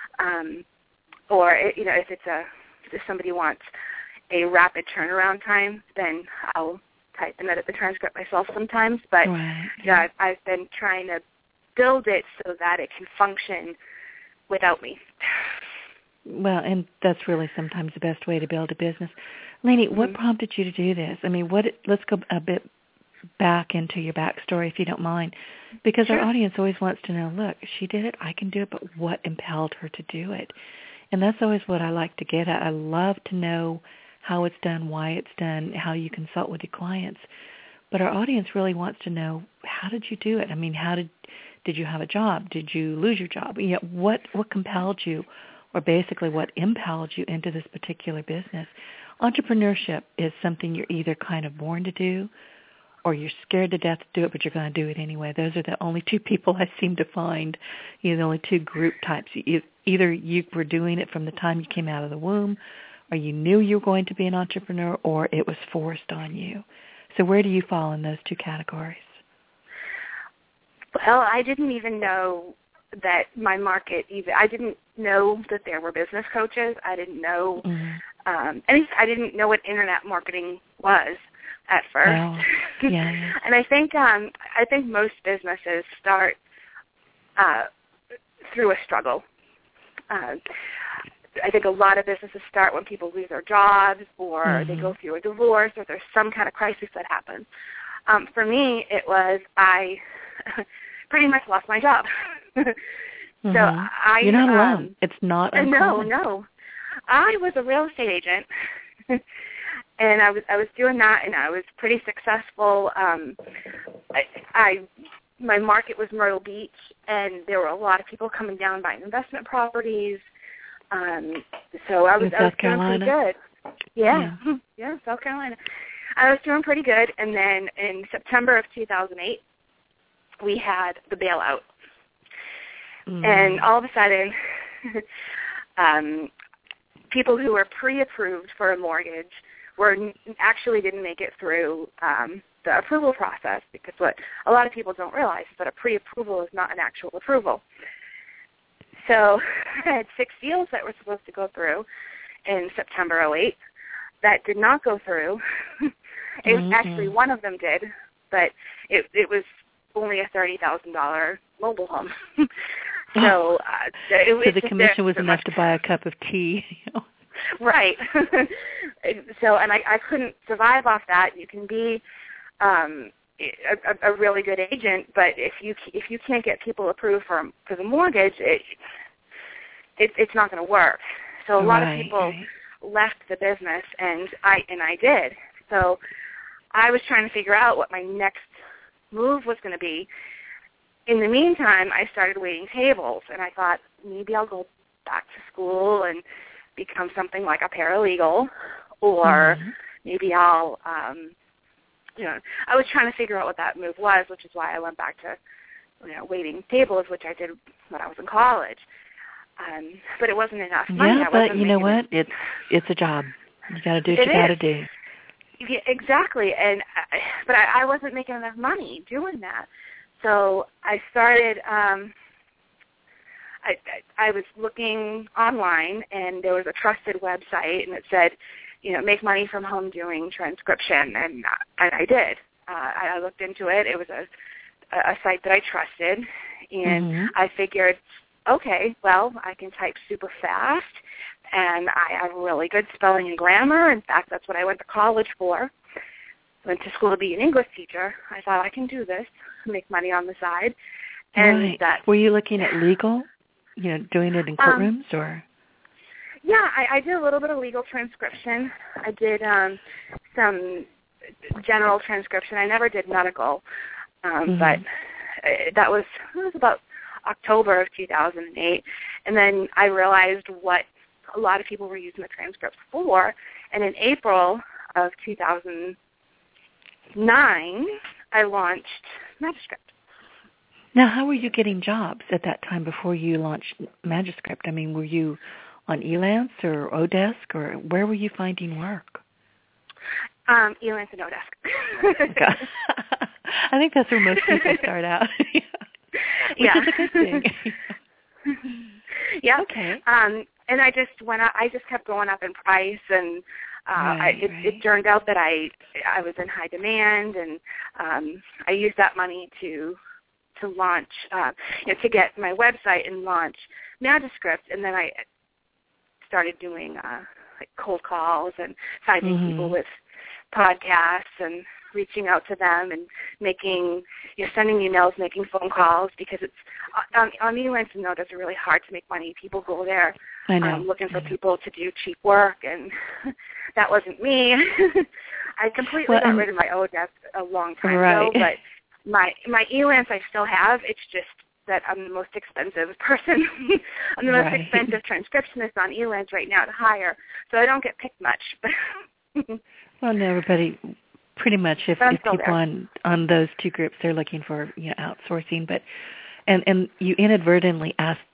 Or if somebody wants a rapid turnaround time, then I'll type and edit the transcript myself sometimes. But I've been trying to build it so that it can function without me. Well, and that's really sometimes the best way to build a business. Lainey, what prompted you to do this? I mean, let's go a bit back into your backstory, if you don't mind, because our audience always wants to know, look, she did it, I can do it, but what impelled her to do it? And that's always what I like to get at. I love to know how it's done, why it's done, how you consult with your clients. But our audience really wants to know, how did you do it? I mean, did you have a job? Did you lose your job? What compelled you, or basically what impelled you into this particular business? Entrepreneurship is something you're either kind of born to do, or you're scared to death to do it, but you're going to do it anyway. Those are the only two people I seem to find, the only two group types. Either you were doing it from the time you came out of the womb, or you knew you were going to be an entrepreneur, or it was forced on you. So where do you fall in those two categories? Well, I didn't even know that my market I didn't know that there were business coaches. I didn't know I didn't know what internet marketing was at first. Oh, yeah. And I think most businesses start through a struggle. I think a lot of businesses start when people lose their jobs, or they go through a divorce, or there's some kind of crisis that happens. For me, it was I pretty much lost my job. So You're not alone. It's not uncommon. No. I was a real estate agent, and I was doing that, and I was pretty successful. My market was Myrtle Beach, and there were a lot of people coming down buying investment properties. So I was doing pretty good. Yeah, South Carolina. I was doing pretty good, and then in September of 2008, we had the bailout. And all of a sudden, people who were pre-approved for a mortgage actually didn't make it through the approval process, because what a lot of people don't realize is that a pre-approval is not an actual approval. So I had 6 deals that were supposed to go through in September 2008 that did not go through. Actually, one of them did, but it was only a $30,000 mobile home. So the commission was enough to buy a cup of tea. Right. So, and I couldn't survive off that. You can be a really good agent, but if you can't get people approved for the mortgage, it's not going to work. So a lot of people left the business, and I did. So I was trying to figure out what my next move was going to be. In the meantime, I started waiting tables, and I thought maybe I'll go back to school and become something like a paralegal, or maybe I'll, I was trying to figure out what that move was, which is why I went back to, waiting tables, which I did when I was in college. But it wasn't enough money. Yeah, but you know what? It's a job. You got to do what you got to do. Yeah, exactly, but I wasn't making enough money doing that. So I started. I was looking online, and there was a trusted website, and it said, make money from home doing transcription, and I did. I looked into it. It was a site that I trusted, and I figured, okay, well, I can type super fast, and I have really good spelling and grammar. In fact, that's what I went to college for. Went to school to be an English teacher. I thought I can do this, make money on the side. And were you looking at legal? Doing it in courtrooms, or? Yeah, I did a little bit of legal transcription. I did some general transcription. I never did medical, but that was about October of 2008. And then I realized what a lot of people were using the transcripts for. And in April of 2009, I launched Magiscript. Now, how were you getting jobs at that time before you launched Magiscript? I mean, were you on Elance or Odesk, or where were you finding work? Elance and Odesk. I think that's where most people start out. Which is a good thing. Yeah. Okay. And I just kept going up in price, and it turned out that I was in high demand, and I used that money to launch, to get my website and launch Magiscript, and then I started doing cold calls and finding people with podcasts and reaching out to them and sending emails, making phone calls, because it's on Elance and Notice are really hard to make money. People go there looking for people to do cheap work, and that wasn't me. I completely got rid of my Odesk a long time ago, but my Elance I still have. It's just that I'm the most expensive person. I'm the most expensive transcriptionist on Elance right now to hire, so I don't get picked much. Well, no, everybody pretty much, if people on those two groups, they're looking for outsourcing, but and you inadvertently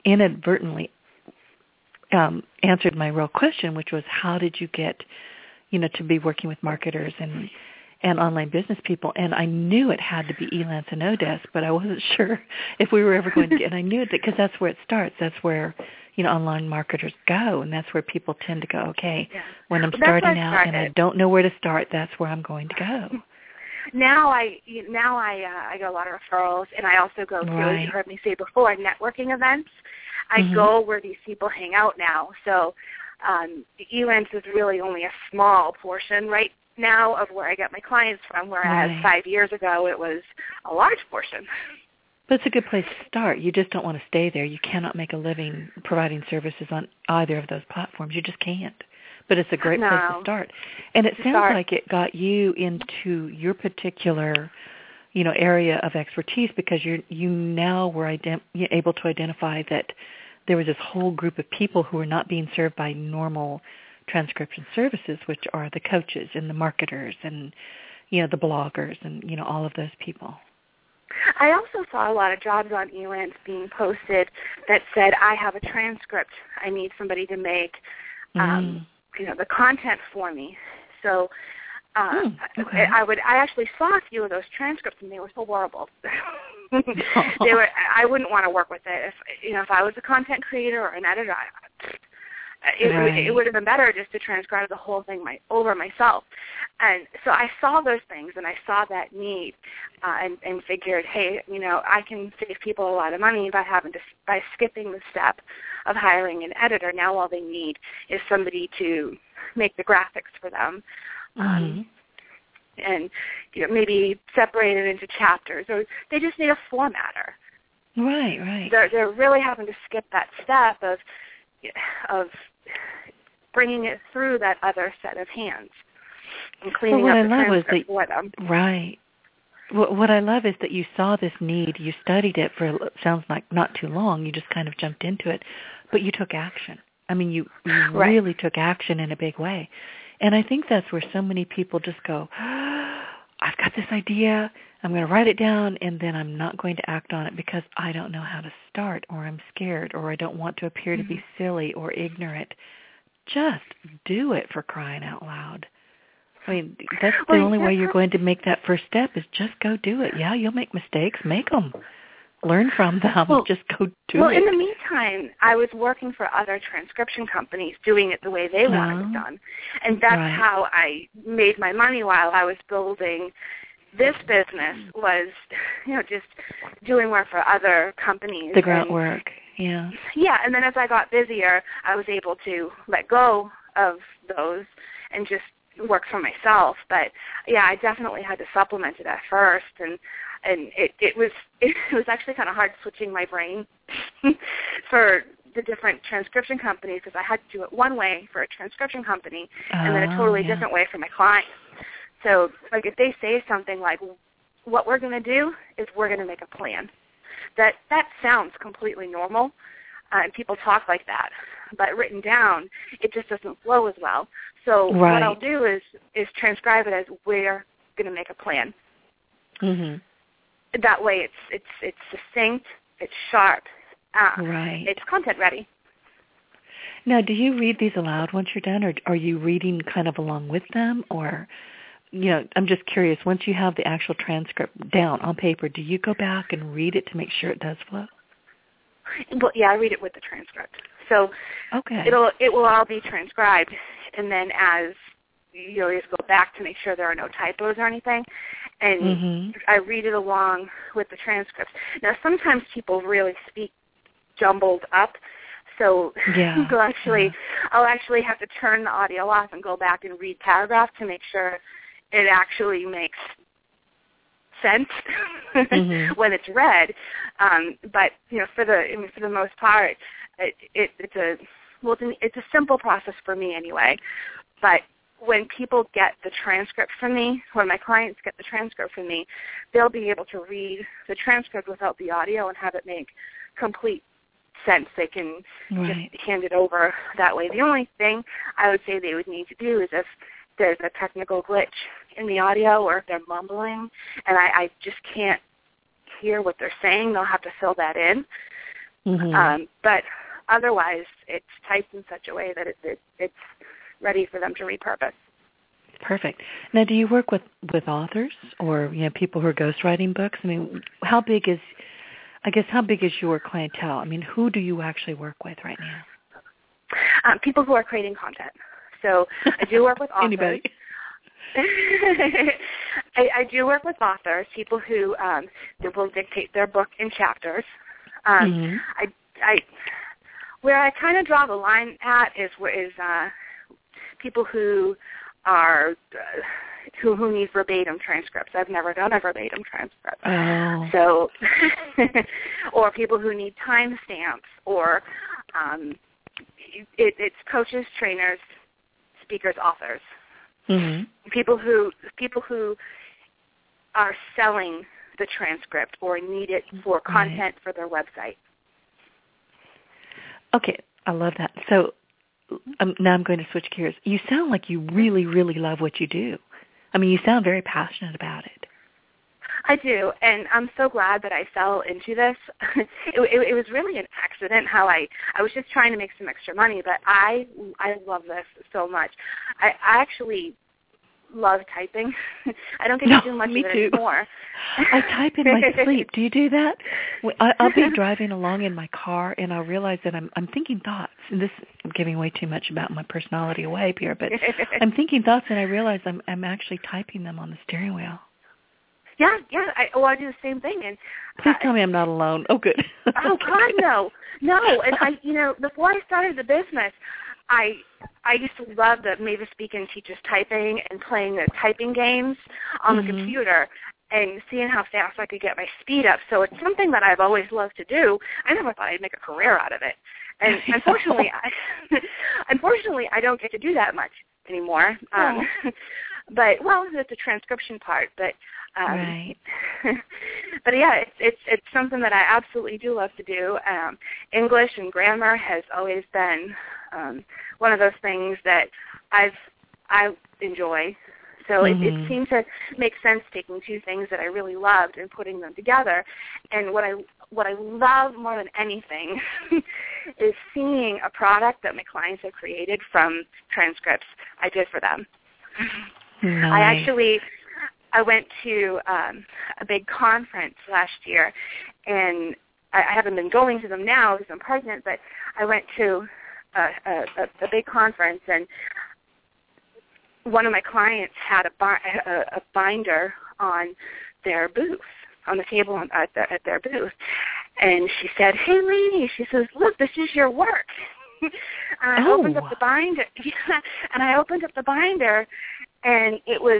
answered my real question, which was how did you get to be working with marketers and online business people? And I knew it had to be Elance and Odesk, but I wasn't sure if we were ever going to get. And I knew it because that's where it starts. That's where online marketers go, and that's where people tend to go, okay, when I'm starting out and I don't know where to start, that's where I'm going to go. Now I get a lot of referrals, and I also go to, as you heard me say before, networking events. I go where these people hang out now. So events is really only a small portion right now of where I get my clients from, whereas 5 years ago it was a large portion. But it's a good place to start. You just don't want to stay there. You cannot make a living providing services on either of those platforms. You just can't. But it's a great place to start. And it sounds like it got you into your particular, area of expertise because you now were able to identify that there was this whole group of people who were not being served by normal transcription services, which are the coaches and the marketers and, the bloggers and, all of those people. I also saw a lot of jobs on Elance being posted that said, I have a transcript. I need somebody to make the content for me. So I actually saw a few of those transcripts, and they were so horrible. I wouldn't want to work with it. If I was a content creator or an editor, it would have been better just to transcribe the whole thing over myself. And so I saw those things, and I saw that need, and figured, hey, I can save people a lot of money by skipping the step of hiring an editor. Now all they need is somebody to make the graphics for them, and maybe separate it into chapters, or they just need a formatter. Right. They're really having to skip that step of bringing it through that other set of hands and cleaning up the transcript for them. Right. What I love is that you saw this need, you studied it for, sounds like not too long, you just kind of jumped into it, but you took action. I mean, you really took action in a big way. And I think that's where so many people just go, I've got this idea, I'm going to write it down, and then I'm not going to act on it because I don't know how to start, or I'm scared, or I don't want to appear to be silly or ignorant. Just do it, for crying out loud. I mean, that's the only way you're going to make that first step is just go do it. Yeah, you'll make mistakes. Make them. Learn from them. Just go do it. Well, in the meantime, I was working for other transcription companies doing it the way they wanted it done. And that's how I made my money while I was building this business, was, just doing work for other companies. The grunt work, yeah. Yeah, and then as I got busier, I was able to let go of those and just work for myself. But yeah, I definitely had to supplement it at first, and it was actually kind of hard switching my brain for the different transcription companies, because I had to do it one way for a transcription company and then a totally different way for my clients. So, like, if they say something like, what we're going to do is we're going to make a plan, that sounds completely normal, and people talk like that. But written down, it just doesn't flow as well. So what I'll do is transcribe it as we're going to make a plan. Mm-hmm. That way it's succinct, it's sharp, it's content ready. Now, do you read these aloud once you're done, or are you reading kind of along with them? Or, I'm just curious, once you have the actual transcript down on paper, do you go back and read it to make sure it does flow? Well, yeah, I read it with the transcript. So it will all be transcribed, and then as you just go back to make sure there are no typos or anything, and I read it along with the transcripts. Now, sometimes people really speak jumbled up, so I'll actually have to turn the audio off and go back and read paragraphs to make sure it actually makes sense when it's read. But for the most part, it's a simple process for me anyway. But when people get the transcript from me, when my clients get the transcript from me, they'll be able to read the transcript without the audio and have it make complete sense. They can just hand it over that way. The only thing I would say they would need to do is if there's a technical glitch in the audio, or if they're mumbling and I just can't hear what they're saying, they'll have to fill that in. But otherwise, it's typed in such a way that it's ready for them to repurpose. Perfect. Now, do you work with authors or people who are ghostwriting books? I mean, how big is I guess, how big is your clientele? I mean, who do you actually work with right now? People who are creating content. So I do work with authors. Anybody? I do work with authors, people who will dictate their book in chapters. Where I kind of draw the line at is people who are who need verbatim transcripts. I've never done a verbatim transcript. Oh. So, or people who need timestamps, or it's coaches, trainers, speakers, authors. Mm-hmm. People who are selling the transcript or need it for content for their website. Okay, I love that. So now I'm going to switch gears. You sound like you really, really love what you do. I mean, you sound very passionate about it. I do, and I'm so glad that I fell into this. It was really an accident how I was just trying to make some extra money, but I love this so much. I actually love typing. I don't get to do much of it anymore. I type in my sleep. Do you do that? I'll be driving along in my car, and I'll realize that I'm thinking thoughts. And this, I'm giving way too much about my personality away here, but I'm thinking thoughts, and I realize I'm actually typing them on the steering wheel. Yeah. I do the same thing. And please tell me I'm not alone. Oh, good. Oh God, no. And before I started the business, I used to love that Mavis Beacon teaches typing and playing the typing games on the computer and seeing how fast I could get my speed up. So it's something that I've always loved to do. I never thought I'd make a career out of it. And unfortunately, I don't get to do that much anymore. But it's the transcription part. But right. But yeah, it's something that I absolutely do love to do. English and grammar has always been one of those things that I enjoy. So it seemed to make sense taking two things that I really loved and putting them together. And what I love more than anything is seeing a product that my clients have created from transcripts I did for them. Nice. I went to a big conference last year, and I haven't been going to them now because I'm pregnant, but I went to a big conference, and one of my clients had a binder on their booth, on the table at their booth, and she said, "Hey, lady," she says, "look, this is your work." And I opened up the binder, and and it was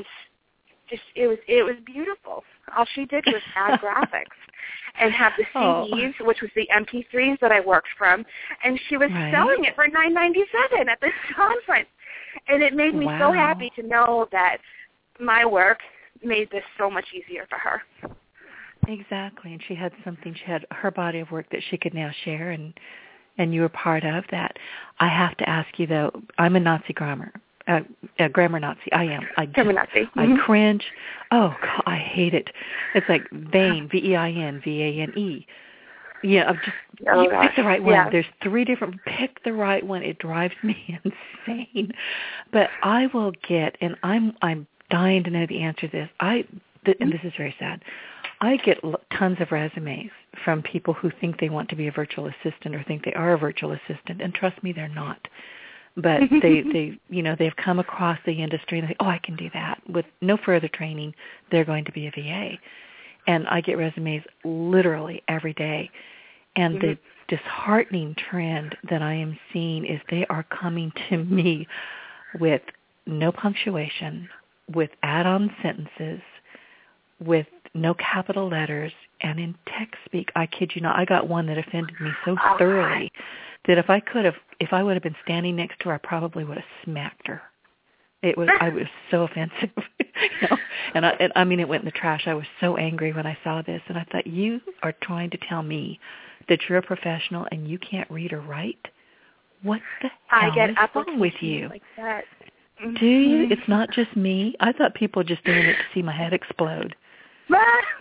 beautiful. All she did was add graphics and have the CDs, which was the MP3s that I worked from, and she was selling it for $9.97 at this conference. And it made me so happy to know that my work made this so much easier for her. Exactly, and she had her body of work that she could now share, and you were part of that. I have to ask you, though, I'm a Nazi grammar Nazi. I am. Grammar Nazi. I cringe. Oh, God, I hate it. It's like vein, VEIN, VANE. Yeah, pick the right one. Yeah. There's 3 different. Pick the right one. It drives me insane. But I will get, and I'm dying to know the answer to this. And this is very sad. I get tons of resumes from people who think they want to be a virtual assistant or think they are a virtual assistant, and trust me, they're not. But they've come across the industry and they I can do that. With no further training, they're going to be a VA. And I get resumes literally every day. And the disheartening trend that I am seeing is they are coming to me with no punctuation, with add-on sentences, with no capital letters, and in text speak. I kid you not, I got one that offended me so thoroughly that if I would have been standing next to her, I probably would have smacked her. I was so offensive, and I mean, it went in the trash. I was so angry when I saw this, and I thought, you are trying to tell me that you're a professional and you can't read or write? What the hell is wrong with you? Like that. Do you? It's not just me? I thought people were just doing it to see my head explode. No,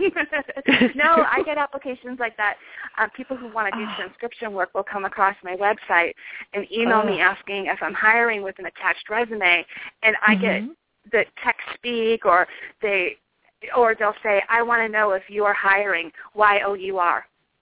I get applications like that. People who want to do transcription work will come across my website and email me asking if I'm hiring with an attached resume, and I get the text speak, or they'll say, "I want to know if you are hiring, YOUR."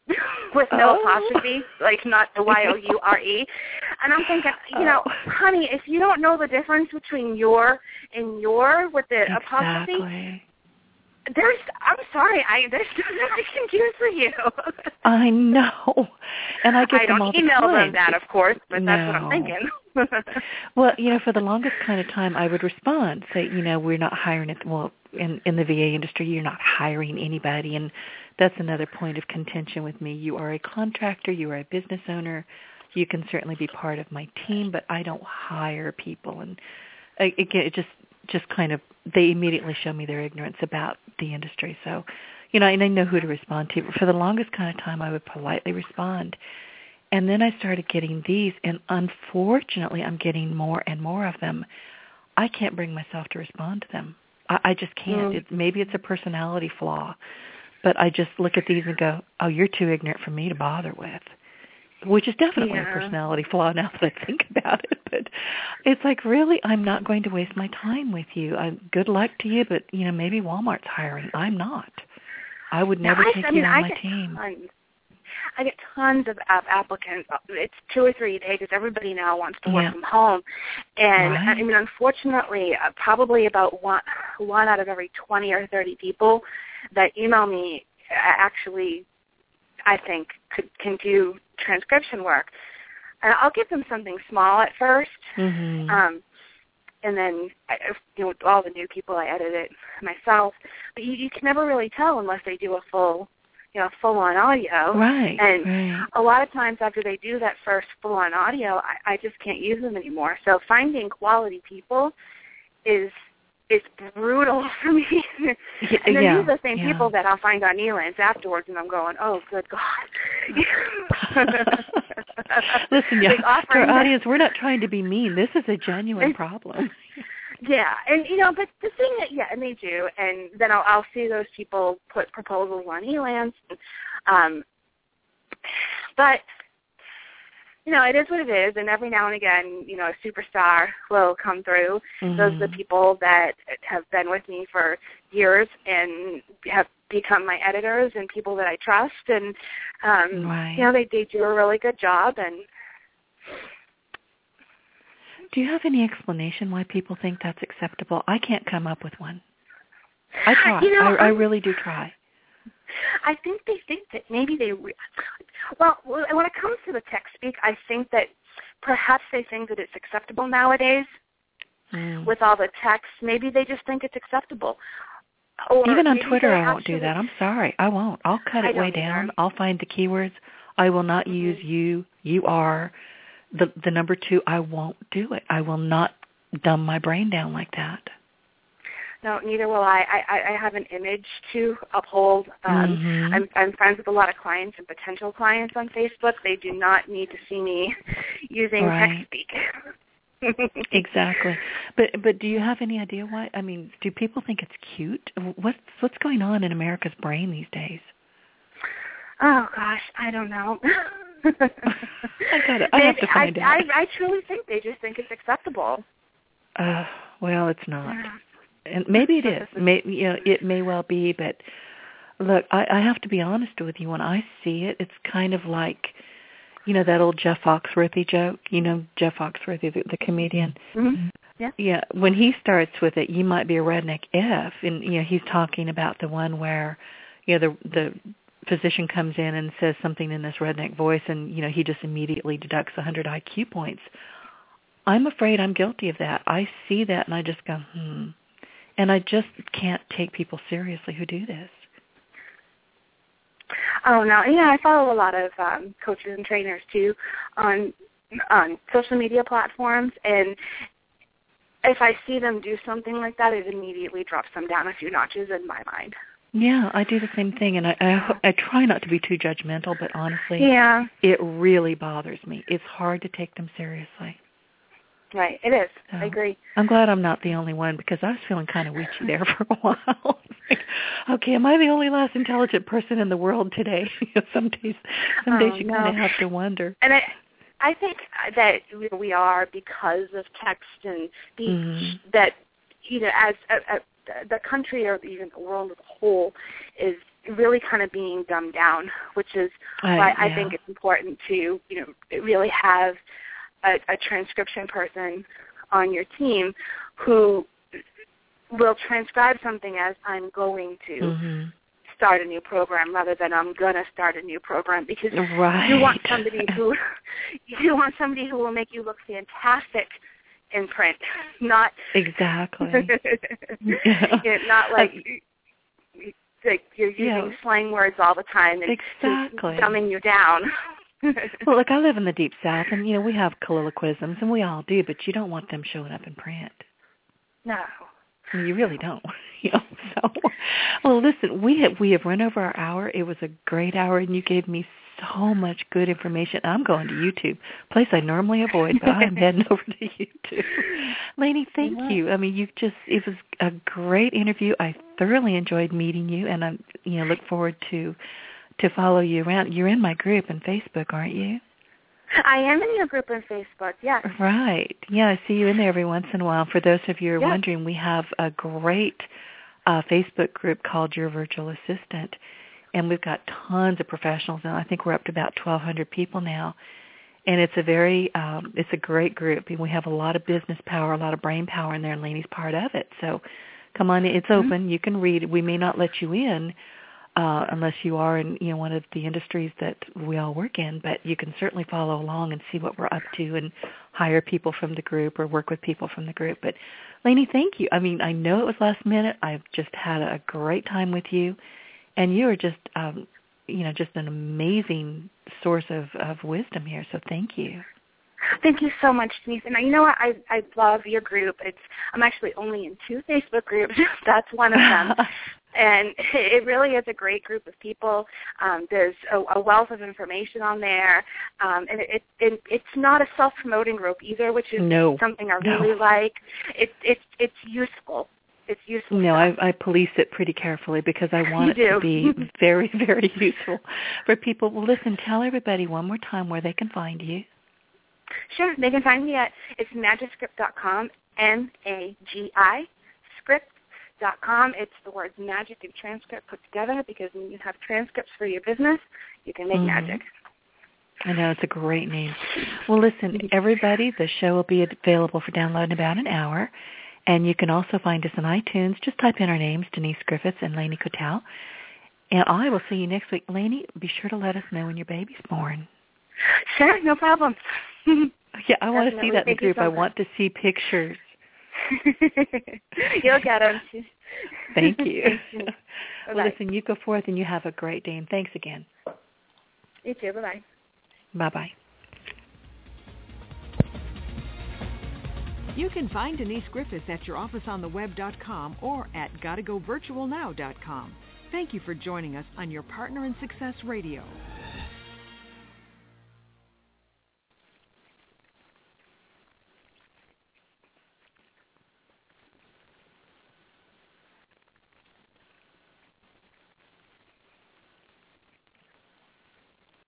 with no apostrophe, like not the Y-O-U-R-E. And I'm thinking, honey, if you don't know the difference between your and your with the apostrophe, I'm sorry, there's nothing I can do for you. I know. And I get them all the time. I don't email them that, of course, but that's what I'm thinking. Well, for the longest kind of time, I would respond, say, we're not hiring in the VA industry, you're not hiring anybody, and that's another point of contention with me. You are a contractor, you are a business owner, you can certainly be part of my team, but I don't hire people. And again, it just kind of, they immediately show me their ignorance about the industry. So, and I know who to respond to. But for the longest kind of time, I would politely respond. And then I started getting these, and unfortunately, I'm getting more and more of them. I can't bring myself to respond to them. I just can't. Maybe it's a personality flaw, but I just look at these and go, oh, you're too ignorant for me to bother with, which is definitely a personality flaw now that I think about it. But it's like, really, I'm not going to waste my time with you. Good luck to you, but, maybe Walmart's hiring. I'm not. I would never take you on my team. I get tons of applicants. It's 2 or 3 days because everybody now wants to work from home. And, I mean, unfortunately, probably about one out of every 20 or 30 people that email me actually, I think, can do transcription work. And I'll give them something small at first. Mm-hmm. And then, all the new people, I edit it myself. But you can never really tell unless they do a full-on audio. Right. And a lot of times after they do that first full-on audio, I just can't use them anymore. So finding quality people is brutal for me. And then these are the same people that I'll find on Elance afterwards, and I'm going, oh, good God. Listen, to our audience, we're not trying to be mean. This is a genuine problem. Yeah, and but the thing that and they do, and then I'll see those people put proposals on Elance, but it is what it is, and every now and again, a superstar will come through. Mm-hmm. Those are the people that have been with me for years and have become my editors and people that I trust, and they do a really good job. And do you have any explanation why people think that's acceptable? I can't come up with one. I try. I really do try. I think they think that maybe when it comes to the text speak, I think that perhaps they think that it's acceptable nowadays with all the text. Maybe they just think it's acceptable. Or even on Twitter, I won't do that. I'm sorry. I won't. I'll cut it way down. I'll find the keywords. I will not use you, you are, the number 2. I won't do it. I will not dumb my brain down like that. No, neither will I. I have an image to uphold. I'm friends with a lot of clients and potential clients on Facebook. They do not need to see me using text speak. Exactly. But do you have any idea why? I mean, do people think it's cute? What's going on in America's brain these days? Oh gosh, I don't know. I have to find out. I truly think they just think it's acceptable. Well, it's not. Yeah. And maybe it is. It may well be, but look, I have to be honest with you. When I see it, it's kind of like, that old Jeff Foxworthy joke. Jeff Foxworthy, the comedian. Mm-hmm. Yeah. Yeah. When he starts with it, you might be a redneck if, and he's talking about the one where, the physician comes in and says something in this redneck voice, and he just immediately deducts 100 IQ points. I'm afraid I'm guilty of that. I see that and I just go, And I just can't take people seriously who do this. Oh, no. I follow a lot of coaches and trainers, too, on social media platforms. And if I see them do something like that, it immediately drops them down a few notches in my mind. Yeah, I do the same thing. And I try not to be too judgmental, but honestly, it really bothers me. It's hard to take them seriously. Right, it is. So, I agree. I'm glad I'm not the only one because I was feeling kind of witchy there for a while. Okay, am I the only less intelligent person in the world today? Some days you kind of have to wonder. And I think that we are because of text and that as the country or even the world as a whole is really kind of being dumbed down, which is why I think it's important to, really have a transcription person on your team who will transcribe something as I'm going to start a new program rather than I'm going to start a new program, because you want somebody who will make you look fantastic in print, not exactly. Not like you're using slang words all the time and dumbing you down. Well, look, I live in the Deep South, and we have colloquialisms, and we all do, but you don't want them showing up in print. No. I mean, you really don't. So, well, listen, we have run over our hour. It was a great hour, and you gave me so much good information. I'm going to YouTube, a place I normally avoid, but I'm heading over to YouTube. Lainey, thank you. I mean, it was a great interview. I thoroughly enjoyed meeting you, and I look forward to follow you around. You're in my group on Facebook, aren't you? I am in your group on Facebook, yes. Right. Yeah, I see you in there every once in a while. For those of you who are wondering, we have a great Facebook group called Your Virtual Assistant, and we've got tons of professionals now. I think we're up to about 1,200 people now, and it's a great group. And we have a lot of business power, a lot of brain power in there, and Lainey's part of it. So come on, it's open. You can read. We may not let you in, unless you are in one of the industries that we all work in, but you can certainly follow along and see what we're up to and hire people from the group or work with people from the group. But Lainey, thank you. I mean, I know it was last minute. I've just had a great time with you, and you are just just an amazing source of wisdom here. So thank you. Thank you so much, Denise. And you know what? I love your group. I'm actually only in 2 Facebook groups. That's one of them. And it really is a great group of people. There's a wealth of information on there. And it's not a self-promoting group either, which is something I really like. It's useful. It's useful. No, I police it pretty carefully because I want it to be very, very useful for people. Well, listen, tell everybody one more time where they can find you. Sure. They can find me at magicScript.com, MAGI, script.com. It's the words magic and transcript put together, because when you have transcripts for your business, you can make magic. I know. It's a great name. Well, listen, everybody, the show will be available for download in about an hour, and you can also find us on iTunes. Just type in our names, Denise Griffiths and Lainey Cotal, and I will see you next week. Lainey, be sure to let us know when your baby's born. Sure, no problem. Yeah, I want to see that in the group. I want to see pictures. You'll get them. Thank you. Well, listen, you go forth and you have a great day, and thanks again. You too. Bye-bye. Bye-bye. You can find Denise Griffiths at yourofficeontheweb.com or at gottagovirtualnow.com. Thank you for joining us on Your Partner in Success Radio.